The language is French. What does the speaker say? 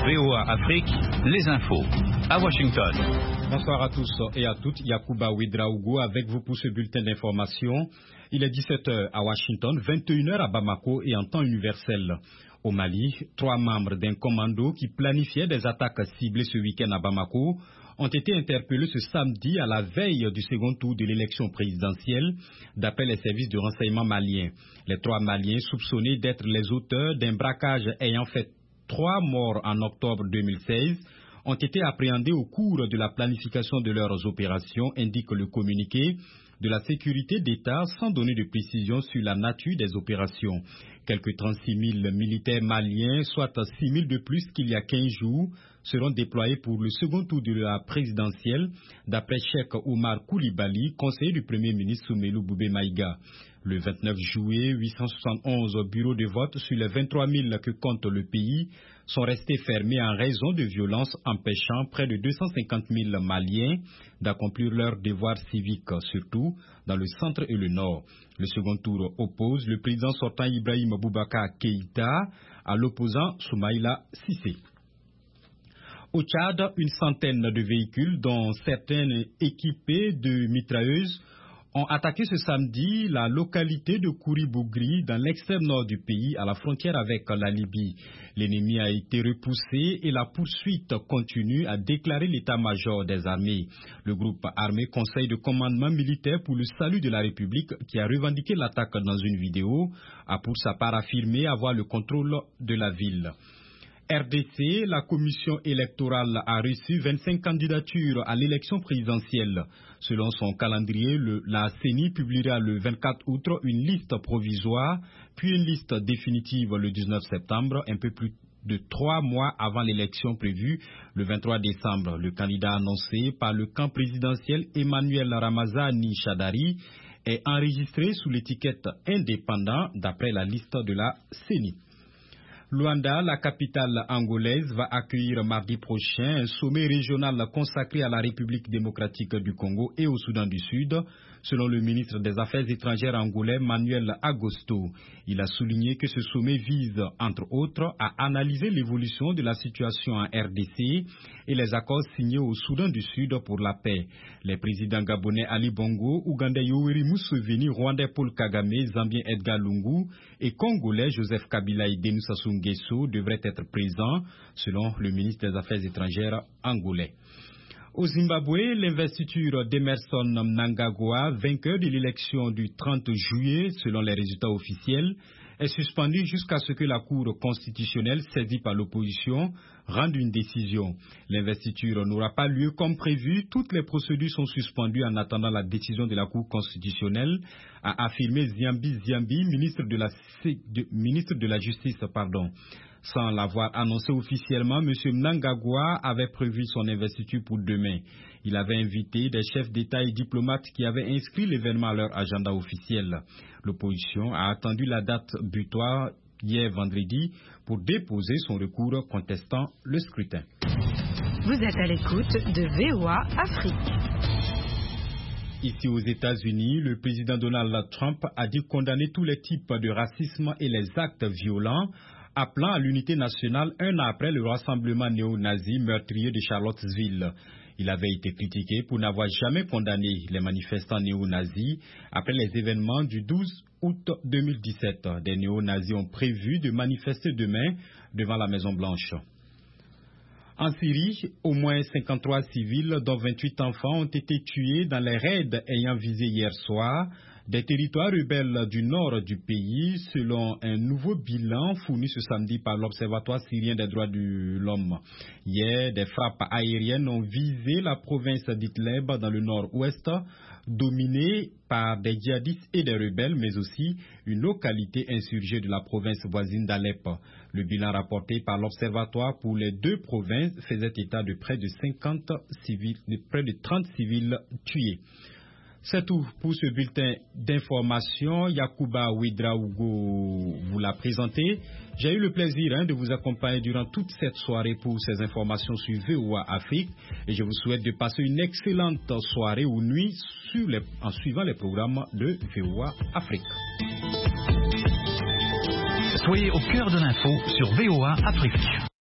VOA Afrique, les infos. À Washington. Bonsoir à tous et à toutes. Yacouba Ouedraogo avec vous pour ce bulletin d'information. Il est 17h à Washington, 21h à Bamako et en temps universel. Au Mali, 3 membres d'un commando qui planifiait des attaques ciblées ce week-end à Bamako ont été interpellés ce samedi à la veille du second tour de l'élection présidentielle, d'après les services de renseignement maliens. Les 3 Maliens soupçonnés d'être les auteurs d'un braquage ayant fait 3 morts en octobre 2016 ont été appréhendés au cours de la planification de leurs opérations, indique le communiqué de la sécurité d'État sans donner de précision sur la nature des opérations. Quelques 36 000 militaires maliens, soit 6 000 de plus qu'il y a 15 jours, seront déployés pour le second tour de la présidentielle, d'après Cheikh Omar Koulibaly, conseiller du Premier ministre Soumelou Boubé Maïga. Le 29 juillet, 871 bureaux de vote sur les 23 000 que compte le pays sont restés fermés en raison de violences empêchant près de 250 000 Maliens d'accomplir leurs devoirs civiques, surtout dans le centre et le nord. Le second tour oppose le président sortant Ibrahim Boubacar Keïta à l'opposant Soumaïla Cissé. Au Tchad, une centaine de véhicules, dont certains équipés de mitrailleuses, ont attaqué ce samedi la localité de Kouribougri dans l'extrême nord du pays à la frontière avec la Libye. L'ennemi a été repoussé et la poursuite continue, a déclaré l'état-major des armées. Le groupe armé Conseil de commandement militaire pour le salut de la République, qui a revendiqué l'attaque dans une vidéo, a pour sa part affirmé avoir le contrôle de la ville. RDC, la commission électorale a reçu 25 candidatures à l'élection présidentielle. Selon son calendrier, la CENI publiera le 24 août une liste provisoire, puis une liste définitive le 19 septembre, un peu plus de 3 mois avant l'élection prévue le 23 décembre. Le candidat annoncé par le camp présidentiel Emmanuel Ramazani Chadari est enregistré sous l'étiquette indépendant d'après la liste de la CENI. Luanda, la capitale angolaise, va accueillir mardi prochain un sommet régional consacré à la République démocratique du Congo et au Soudan du Sud, selon le ministre des Affaires étrangères angolais Manuel Agosto. Il a souligné que ce sommet vise, entre autres, à analyser l'évolution de la situation en RDC et les accords signés au Soudan du Sud pour la paix. Les présidents gabonais Ali Bongo, ougandais Yoweri Museveni, rwandais Paul Kagame, zambien Edgar Lungu et congolais Joseph Kabila et Denis Sassou Nguesso devraient être présents, selon le ministre des Affaires étrangères angolais. Au Zimbabwe, l'investiture d'Emerson Mnangagwa, vainqueur de l'élection du 30 juillet, selon les résultats officiels, est suspendue jusqu'à ce que la Cour constitutionnelle, saisie par l'opposition, rende une décision. L'investiture n'aura pas lieu comme prévu. Toutes les procédures sont suspendues en attendant la décision de la Cour constitutionnelle, a affirmé Ziambi Ziambi, ministre de la Justice. Sans l'avoir annoncé officiellement, M. Mnangagwa avait prévu son investiture pour demain. Il avait invité des chefs d'État et diplomates qui avaient inscrit l'événement à leur agenda officiel. L'opposition a attendu la date butoir hier vendredi pour déposer son recours contestant le scrutin. Vous êtes à l'écoute de VOA Afrique. Ici aux États-Unis, le président Donald Trump a dit condamner tous les types de racisme et les actes violents, appelant à l'unité nationale un an après le rassemblement néo-nazi meurtrier de Charlottesville. Il avait été critiqué pour n'avoir jamais condamné les manifestants néo-nazis après les événements du 12 août 2017. Des néo-nazis ont prévu de manifester demain devant la Maison-Blanche. En Syrie, au moins 53 civils, dont 28 enfants, ont été tués dans les raids ayant visé hier soir des territoires rebelles du nord du pays, selon un nouveau bilan fourni ce samedi par l'Observatoire syrien des droits de l'homme. Hier, des frappes aériennes ont visé la province d'Idlib dans le nord-ouest, dominée par des djihadistes et des rebelles, mais aussi une localité insurgée de la province voisine d'Alep. Le bilan rapporté par l'Observatoire pour les 2 provinces faisait état de près de 30 civils tués. C'est tout pour ce bulletin d'information. Yacouba Ouedraogo vous l'a présenté. J'ai eu le plaisir de vous accompagner durant toute cette soirée pour ces informations sur VOA Afrique. Et je vous souhaite de passer une excellente soirée ou nuit en suivant les programmes de VOA Afrique. Soyez au cœur de l'info sur VOA Afrique.